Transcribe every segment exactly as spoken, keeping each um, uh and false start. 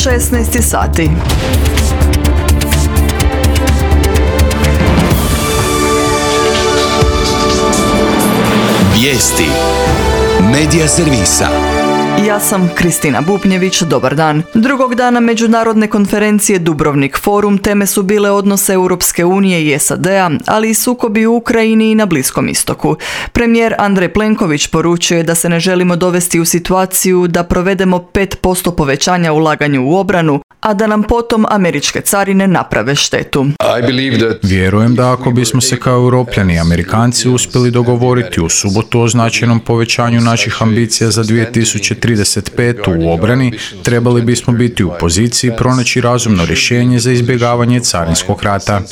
šesnaest sati. Vijesti Medija servisa. Ja sam Kristina Bupnjević, dobar dan. Drugog dana međunarodne konferencije Dubrovnik forum teme su bile odnose Europske unije i S A D-a, ali i sukobi u Ukrajini i na Bliskom istoku. Premijer Andrej Plenković poručio je da se ne želimo dovesti u situaciju da provedemo pet posto povećanja ulaganju u obranu, a da nam potom američke carine naprave štetu. Vjerujem da ako bismo se kao Europljani i Amerikanci uspjeli dogovoriti u subotu o značajnom povećanju naših ambicija za dvije tisuće trideset petu u obrani, trebali bismo biti u poziciji pronaći razumno rješenje za izbjegavanje carinskog rata.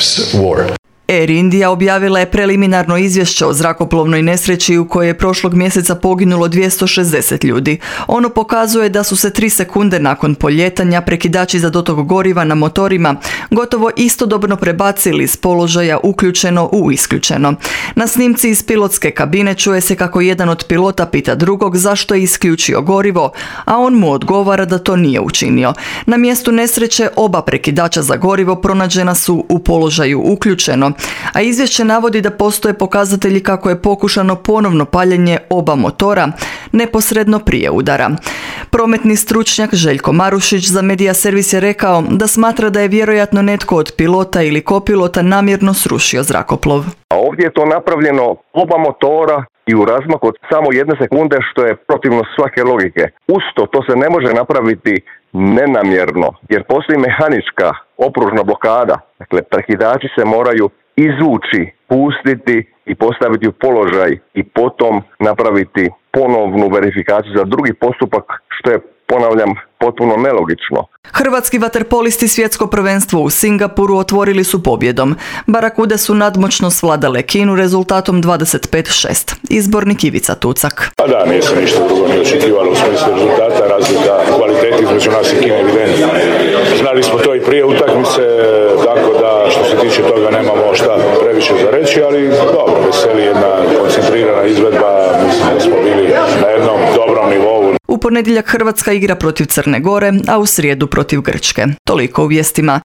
Air India objavila je preliminarno izvješće o zrakoplovnoj nesreći u kojoj je prošlog mjeseca poginulo dvjesto šezdeset ljudi. Ono pokazuje da su se tri sekunde nakon poljetanja prekidači za dotok goriva na motorima gotovo istodobno prebacili iz položaja uključeno u isključeno. Na snimci iz pilotske kabine čuje se kako jedan od pilota pita drugog zašto je isključio gorivo, a on mu odgovara da to nije učinio. Na mjestu nesreće oba prekidača za gorivo pronađena su u položaju uključeno, a izvješće navodi da postoje pokazatelji kako je pokušano ponovno paljenje oba motora neposredno prije udara. Prometni stručnjak Željko Marušić za Medija servis je rekao da smatra da je vjerojatno netko od pilota ili kopilota namjerno srušio zrakoplov. A ovdje je to napravljeno oba motora i u razmaku od samo jedne sekunde, što je protivno svake logike. Usto to se ne može napraviti nenamjerno, jer postoji mehanička opružna blokada. Dakle, prekidači se moraju izvući, pustiti i postaviti u položaj i potom napraviti ponovnu verifikaciju za drugi postupak, što je, ponavljam, potpuno nelogično. Hrvatski vaterpolisti svjetsko prvenstvo u Singapuru otvorili su pobjedom. Barakude su nadmoćno svladale Kinu rezultatom dvadeset pet šest. Izbornik Ivica Tucak. Pa da, nije se ništa drugo ni očekivalo u smislu rezultata, razlika kvaliteti između nas i Kine evidentna. Znali smo to i prije utakmice, tako da što se tiče toga nemamo šta previše za reći, ali dobro, veseli jedna koncentrirana izvedba, mislim da smo bili na jednom dobrom nivou. U ponedjeljak Hrvatska igra protiv Crne Gore, a u srijedu protiv Grčke. Toliko u vijestima.